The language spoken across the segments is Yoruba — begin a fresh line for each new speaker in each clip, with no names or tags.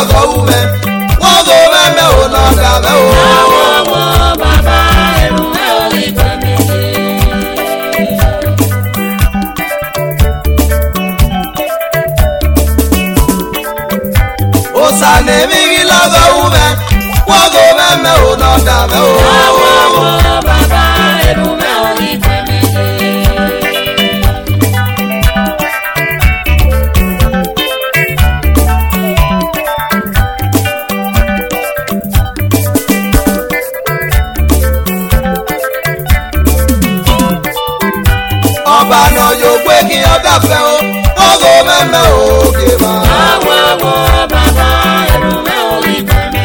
lọ́gọ̀ ume wọ́n go mẹ́mẹ́ ò náà dàbẹ́ o.
Àwọ̀wọ̀ bàbá ẹ̀rù ẹ̀ ò lè gbẹ̀mí.
Osane mi lọ́gọ̀ ume wọ́n go mẹ́mẹ́ ò náà dàbẹ́ o.
Àwọ̀wọ̀ bàbá ẹ̀rù ẹ̀ ò lè gbẹ̀mí.
Ọba náà yóò gbé kí ọ̀dà fẹ́ o wọ́n go mẹ́mẹ́ ò kè má.
Àwọ̀wọ̀ bàbá ẹ̀rù ẹ̀ ò lè gbẹ̀mí.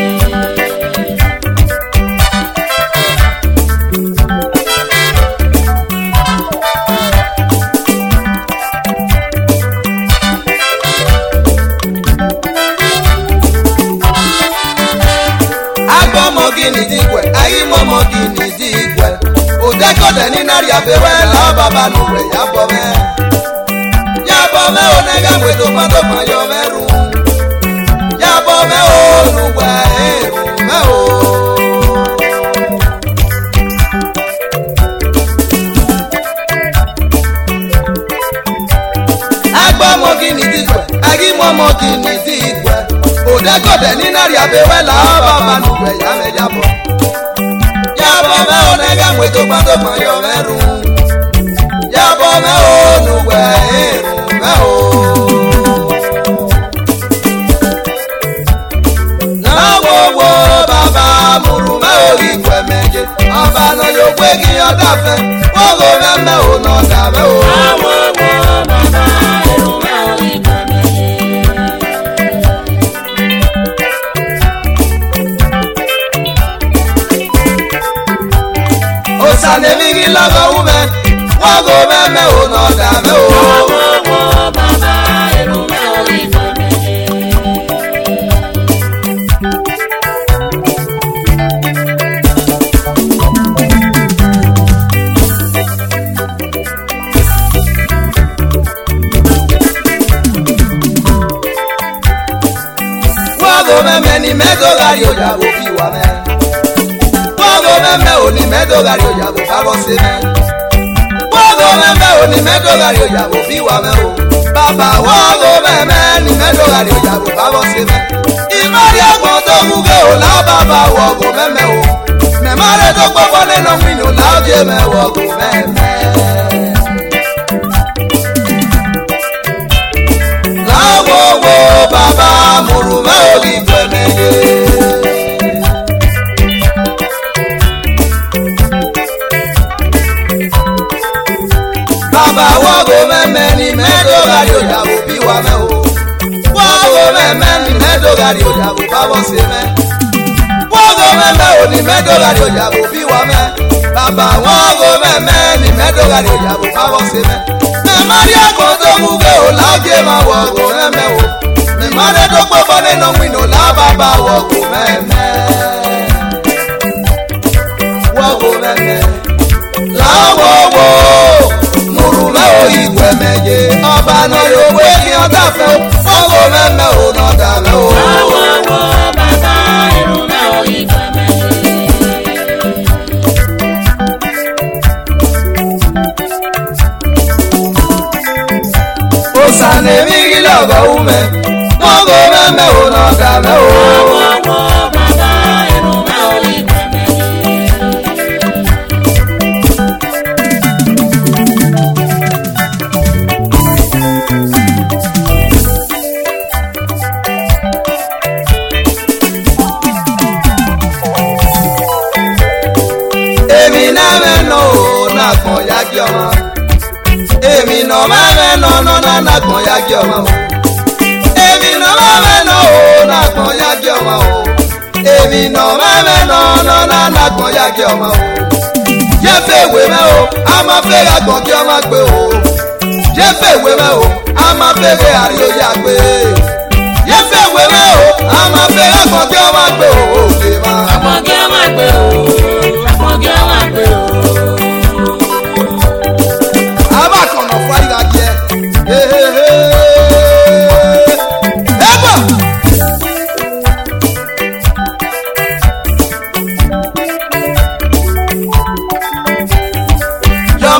Agbọ́mọgìnì dìgbẹ́ ayímọ́mọgìnì dìgbẹ́ òdẹ́kọ̀dẹ́ ní nàrí abẹ́wẹ́ làbàbà nùwẹ̀ yàbọ̀ mẹ́ onẹ́gàmù ètò pàtọ́pọ̀ yọ mẹ́rù yàbọ̀ mẹ́ olùwẹ̀ èrò mẹ́ o. Agbọ́mọgìnì dìgbẹ́ ayímọ́mọgìnì dìgbẹ́ òdẹ́kọ̀dẹ́ ní nàrí abẹ́wẹ́ làbàbà nùwẹ̀ yàbọ̀ mẹ́ onẹ́gàmù ètò pàtọ́pọ̀ yọ mẹ́rù yàbọ̀ mẹ́ olùwẹ̀ èrò mẹ́ o. Náwó bàbá múru mẹ́ orí ìgbẹ́ méje ọba náà yóò gbé kí ọ̀dà fẹ́ wọ́n go mẹ́mẹ́ ò náà dàbẹ́ o.
Àwọ̀wọ̀ bàbá ẹ̀rù ẹ̀ ò lè gbẹ̀mí.
Osane mi lọ́gọ̀ ume wọ́n go mẹ́mẹ́ ò náà dàbẹ́ o.
Àwọ̀wọ̀ bàbá ẹ̀rù ẹ̀ ò lè gbẹ̀mí.
Wọ́n go mẹ́mẹ́ ni mẹ́tọ́gàrí òjàbò fi wà mẹ́. Wọ́n go mẹ́mẹ́ ò ní mẹ́tọ́gàrí òjàbò fábọ́ sí mẹ́. Wọ́n go mẹ́mẹ́ ò ní mẹ́tọ́gàrí òjàbò fi wà mẹ́ o. Bàbá wọ́n go mẹ́mẹ́ ní mẹ́tọ́gàrí òjàbò fábọ́ sí mẹ́. Ìmọ̀rí ọgbọ̀n tó kúkẹ́ ò lábàbà wọ̀ go mẹ́mẹ́ o. Mẹ̀mọ́rẹ́ tó gbọ́gbọ́ nínú wínú láòjé mẹ́wọ̀ go mẹ́mẹ́. Láwọ̀wọ̀ bàbá múru mẹ́ orí ìgbẹ́ méje. Bàbá wọ́gò mẹ́mẹ́ ni mẹ́dọ̀gàrí òjàbò bí wa mẹ́ o. Wọ́gò mẹ́mẹ́ ni mẹ́dọ̀gàrí òjàbò bábọ̀ sí mẹ́. Wọ́gò mẹ́mẹ́ ò ní mẹ́dọ̀gàrí òjàbò bí wa mẹ́. Bàbá wọ́gò mẹ́mẹ́ ni mẹ́dọ̀gàrí òjàbò bábọ̀ sí mẹ́. Mẹ̀mọ́rí ẹ̀kọ́ tó wúgẹ́ ò lájẹ́ máa wọ́gò mẹ́mẹ́ o. Mẹ̀mọ́rí tó gbọ́gbọ́ nínú wínú lábàbà wọ́gò mẹ́mẹ́. Wọ́gò mẹ́mẹ́ láwọ̀wọ̀ múrùmẹ́ ò ìgbẹ́ méje ọba náà yóò wé kí ọ̀dà fẹ́ wọ́n go mẹ́mẹ́ ò náà dàbẹ́ o.
Àwọ̀wọ̀ bàbá ẹ̀rù ẹ̀ ò lè gbẹ̀mí.
Osane mi lọ́gọ̀ ume wọ́n go mẹ́mẹ́ ò náà dàbẹ́ o.
Àwọ̀wọ̀ bàbá ẹ̀rù ẹ̀ ò lè gbẹ̀mí.
Èmi náà mẹ́nà ò náà kàn yá kí ọmọ. Èmi náà mẹ́nà náà náà kàn yá kí ọmọ o. Èmi náà mẹ́nà ò náà kàn yá kí ọmọ o. Èmi náà mẹ́nà náà náà kàn yá kí ọmọ o. Jẹ́fẹ̀ ìwé mẹ́ o, a máa fẹ́rẹ̀ àgbọ̀n kí ọmọ gbé o. Jẹ́fẹ̀ ìwé mẹ́ o, a máa fẹ́rẹ̀ àríyá gbé. Jẹ́fẹ̀ ìwé mẹ́ o, a máa fẹ́rẹ̀ àgbọ̀n kí ọmọ gbé o.
Àgbọ̀n kí ọmọ gbé o. Àgbọ̀n kí ọmọ gbé o.
Abakọ̀nà fún àyíká jẹ. Ẹ̀bà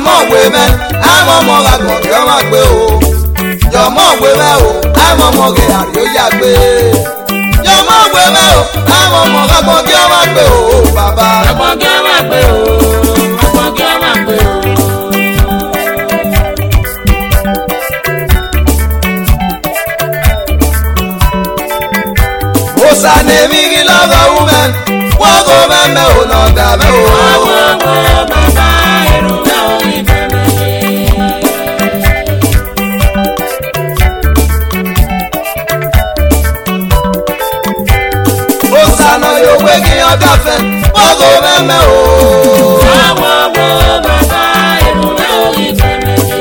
jọmọ wé mẹ àmọ́ ọmọ àgbọn kí ọmọ gbé o jọmọ wé mẹ o àmọ́ ọmọ rẹ àríyó yá gbé jọmọ wé mẹ o àmọ́ ọmọ àgbọn kí ọmọ gbé o bàbá.
àgbọn kí ọmọ gbé o àgbọn kí ọmọ gbé o.
Sane mi ki lọ́gọ̀ wúmẹ́, wọ́n kò mẹ́mẹ́ ò nà dàbẹ́ o.
Àwọn ọmọ bàbá ẹ̀rù náà ò ní bẹ̀rẹ̀ ṣe.
Ó sànà yóò gbé kí ọjà fẹ́, wọ́n kò mẹ́mẹ́ o.
Àwọn ọmọ bàbá ẹ̀rù náà ò ní bẹ̀rẹ̀ ṣe.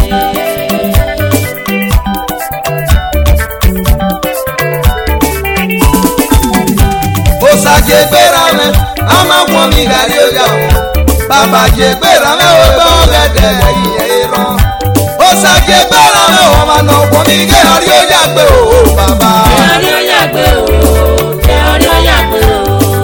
Sàjẹ́ gbéra mẹ́, a máa wọ́n mi gàrí ọjà o. Bàbá jẹ́ gbéra mẹ́ o gbọ́ gẹ́gẹ́ ìyẹn irọ́. Ó sàjẹ́ gbéra mẹ́ o máa nà wọ́n mi gàrí ọjà gbé o bàbá.
Gàrí ọjà gbé o, gàrí ọjà gbé o.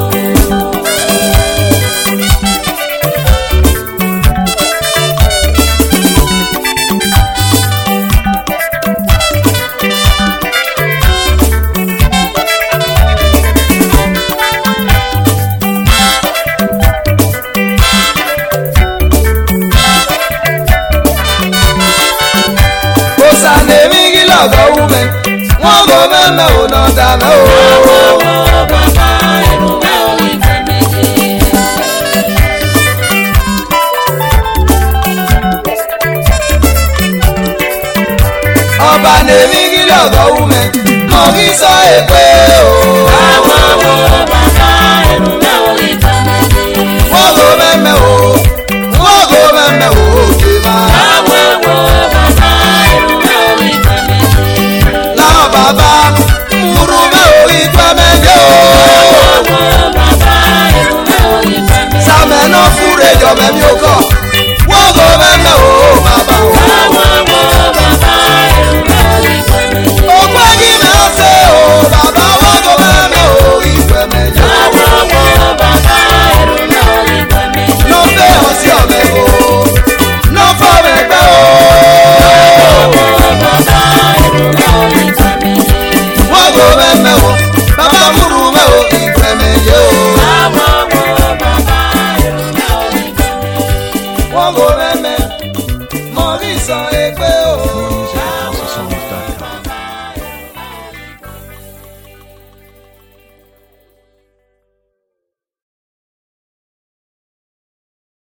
Lọ́gọ̀ wúmẹ́, wọ́n kò mẹ́mẹ́ ò nà dàbẹ́ o.
Àwọn ọmọ bàbá ẹ̀rù náà ò ní bẹ̀rẹ̀ ṣe.
Ọba nèmi kí lọ́gọ̀ wúmẹ́, mọ̀ kí sọ èpè o.
Àwọn ọmọ bàbá ẹ̀rù náà ò ní bẹ̀rẹ̀ ṣe.
Wọ́n kò mẹ́mẹ́ o, wọ́n kò mẹ́mẹ́ o òkè máa.
Àwọn ọmọ bàbá ẹ̀rù náà ò ní bẹ̀rẹ̀ ṣe.
Láwọn bàbá múru mẹ́ o ìgbà mẹ́jọ o.
Àwọn bàbá ẹ̀rù náà ò ní bẹ̀rẹ̀ ṣe.
Sàmẹ́ náà fúre jọ̀bẹ̀ mi ò kọ̀, wọ́n kò mẹ́mẹ́ o bàbá o.
Àwọn ọmọ bàbá ẹ̀rù náà ò ní bẹ̀rẹ̀ ṣe.
Ògbó kí mi ó ṣe o, bàbá wọ́n kò mẹ́mẹ́ o ìgbà mẹ́jọ.
Àwọn ọmọ bàbá ẹ̀rù náà ò ní bẹ̀rẹ̀ ṣe.
Lọ fẹ́ ọ sí ọ̀bẹ o, lọ fọ́ mi pẹ́ o.
Àwọn ọmọ bàbá ẹ̀rù náà ò ní bẹ̀rẹ̀ ṣe.
Wọ́n kò mẹ́mẹ́ o, bàbá múru mẹ́ o ìgbà mẹ́jọ o.
Àwọn ọmọ bàbá ẹ̀rù náà ò ní bẹ̀rẹ̀ ṣe.
Wọ́n kò mẹ́mẹ́, mọ̀ rí sọ èpè o.